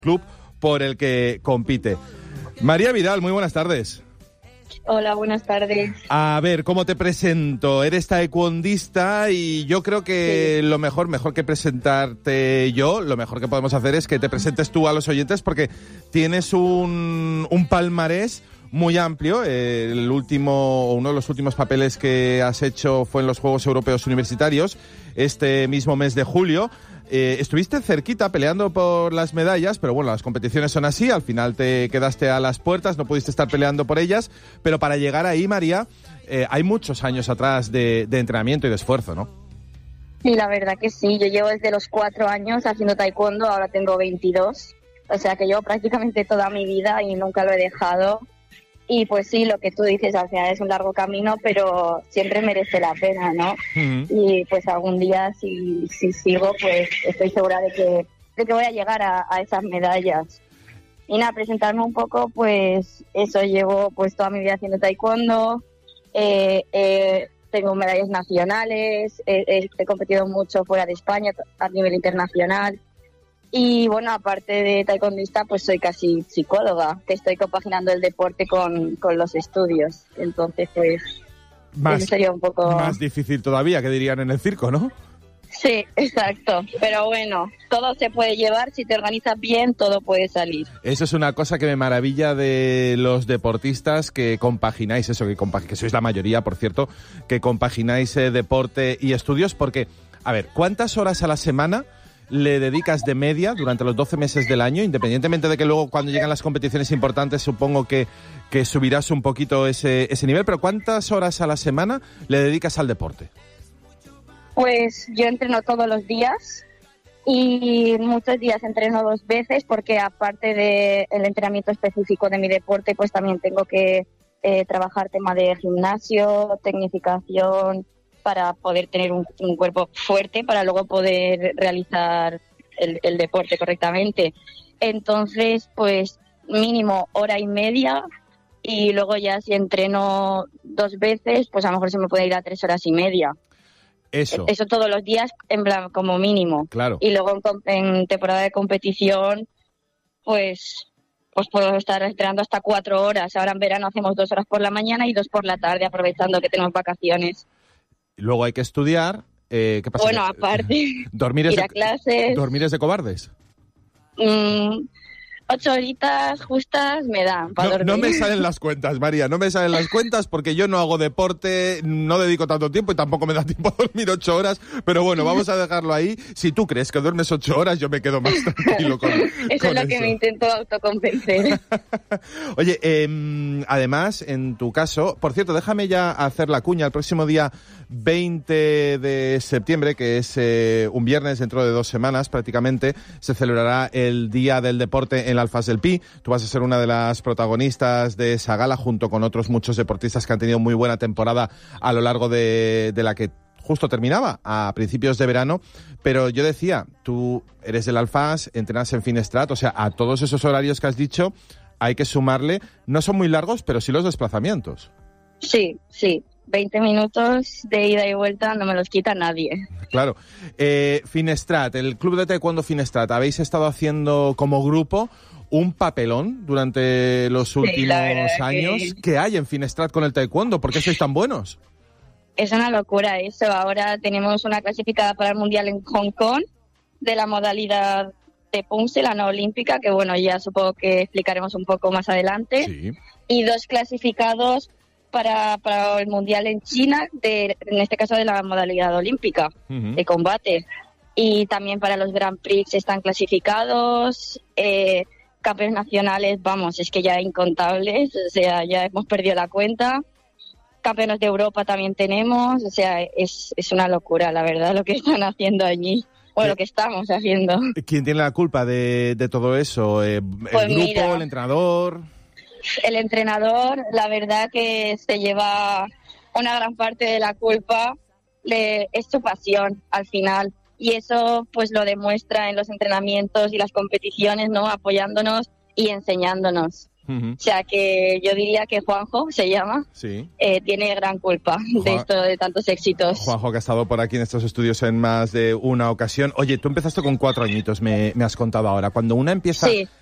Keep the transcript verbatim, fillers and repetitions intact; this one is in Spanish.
club por el que compite. María Vidal, muy buenas tardes. Hola, buenas tardes. A ver, ¿cómo te presento? Eres taekwondista y yo creo que sí. lo mejor, mejor que presentarte yo, lo mejor que podemos hacer es que te presentes tú a los oyentes porque tienes un, un palmarés muy amplio. El último, uno de los últimos papeles que has hecho fue en los Juegos Europeos Universitarios, este mismo mes de julio. Eh, estuviste cerquita peleando por las medallas, pero bueno, las competiciones son así, al final te quedaste a las puertas, no pudiste estar peleando por ellas, pero para llegar ahí, María, eh, hay muchos años atrás de, de entrenamiento y de esfuerzo, ¿no? Sí, la verdad que sí, yo llevo desde los cuatro años haciendo taekwondo, ahora tengo veintidós, o sea que llevo prácticamente toda mi vida y nunca lo he dejado. Y pues sí, lo que tú dices, al final es un largo camino, pero siempre merece la pena, ¿no? Uh-huh. Y pues algún día, si, si sigo, pues estoy segura de que, de que voy a llegar a, a esas medallas. Y nada, presentarme un poco, pues eso, llevo pues toda mi vida haciendo taekwondo, eh, eh, tengo medallas nacionales, eh, eh, he competido mucho fuera de España a nivel internacional. Y bueno, aparte de taekwondista, pues soy casi psicóloga, que estoy compaginando el deporte con, con los estudios. Entonces, pues, más, eso sería un poco... Más difícil todavía, que dirían en el circo, ¿no? Sí, exacto. Pero bueno, todo se puede llevar, si te organizas bien, todo puede salir. Eso es una cosa que me maravilla de los deportistas, que compagináis eso, que, compag- que sois la mayoría, por cierto, que compagináis eh, deporte y estudios, porque, a ver, ¿cuántas horas a la semana le dedicas de media durante los doce meses del año, independientemente de que luego cuando llegan las competiciones importantes supongo que, que subirás un poquito ese, ese nivel, pero ¿cuántas horas a la semana le dedicas al deporte? Pues yo entreno todos los días y muchos días entreno dos veces porque aparte del entrenamiento específico de mi deporte, pues también tengo que eh, trabajar tema de gimnasio, tecnificación, para poder tener un, un cuerpo fuerte, para luego poder realizar el, el deporte correctamente. Entonces, pues mínimo hora y media y luego ya si entreno dos veces, pues a lo mejor se me puede ir a tres horas y media. Eso. Eso todos los días, en plan, como mínimo. Claro. Y luego en, en temporada de competición, pues... pues puedo estar entrenando hasta cuatro horas. Ahora en verano hacemos dos horas por la mañana y dos por la tarde, aprovechando que tenemos vacaciones. Luego hay que estudiar. Eh, ¿Qué pasa? Bueno, aparte, ¿Dormir es ir a de, clases. ¿Dormir es de cobardes? Mm, ocho horitas justas me dan para no, dormir. No me salen las cuentas, María, no me salen las cuentas porque yo no hago deporte, no dedico tanto tiempo y tampoco me da tiempo a dormir ocho horas, pero bueno, vamos a dejarlo ahí. Si tú crees que duermes ocho horas, yo me quedo más tranquilo con eso. Eso es lo que me intento autoconvencer. Oye, eh, además, en tu caso, por cierto, déjame ya hacer la cuña, el próximo día veinte de septiembre, que es eh, un viernes dentro de dos semanas prácticamente, se celebrará el Día del Deporte en la Alfas del Pi. Tú vas a ser una de las protagonistas de esa gala junto con otros muchos deportistas que han tenido muy buena temporada a lo largo de, de la que justo terminaba, a principios de verano. Pero yo decía, tú eres del Alfas, entrenas en Finestrat, o sea, a todos esos horarios que has dicho hay que sumarle, no son muy largos, pero sí los desplazamientos. Sí, sí. veinte minutos de ida y vuelta no me los quita nadie. Claro. Eh, Finestrat, el club de taekwondo Finestrat, habéis estado haciendo como grupo un papelón durante los últimos sí, años. Que... ¿Qué hay en Finestrat con el taekwondo? ¿Por qué sois tan buenos? Es una locura eso. Ahora tenemos una clasificada para el Mundial en Hong Kong de la modalidad de Punse, la no olímpica, que bueno, ya supongo que explicaremos un poco más adelante. Sí. Y dos clasificados Para, para el Mundial en China, de, en este caso de la modalidad olímpica, uh-huh. de combate. Y también para los Grand Prix están clasificados, eh, campeones nacionales, vamos, es que ya incontables, o sea, ya hemos perdido la cuenta. Campeones de Europa también tenemos, o sea, es, es una locura, la verdad, lo que están haciendo allí. O lo que estamos haciendo. ¿Quién tiene la culpa de, de todo eso? ¿El pues grupo, mira, el entrenador? El entrenador, la verdad que se lleva una gran parte de la culpa, le, es su pasión al final. Y eso pues lo demuestra en los entrenamientos y las competiciones, ¿no? Apoyándonos y enseñándonos. Uh-huh. O sea que yo diría que Juanjo, se llama, sí. eh, tiene gran culpa Juan... de esto, de tantos éxitos. Juanjo, que ha estado por aquí en estos estudios en más de una ocasión. Oye, tú empezaste con cuatro añitos, me, me has contado ahora. Cuando una empieza sí.